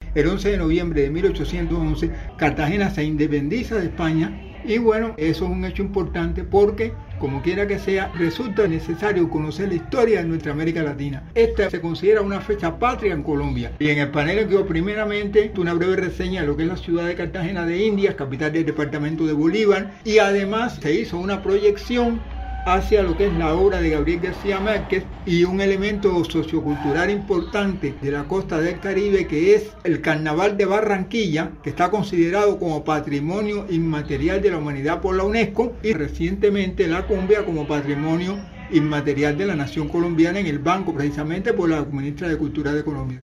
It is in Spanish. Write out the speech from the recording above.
el 11 de noviembre de 1811, Cartagena se independiza de España. Y bueno, eso es un hecho importante porque, como quiera que sea, resulta necesario conocer la historia de nuestra América Latina. Esta se considera una fecha patria en Colombia. Y en el panel quedó primeramente una breve reseña de lo que es la ciudad de Cartagena de Indias, capital del departamento de Bolívar, y además se hizo una proyección hacia lo que es la obra de Gabriel García Márquez y un elemento sociocultural importante de la costa del Caribe, que es el Carnaval de Barranquilla, que está considerado como Patrimonio Inmaterial de la Humanidad por la UNESCO, y recientemente la cumbia como Patrimonio Inmaterial de la Nación Colombiana en el Banco, precisamente por la ministra de Cultura de Colombia.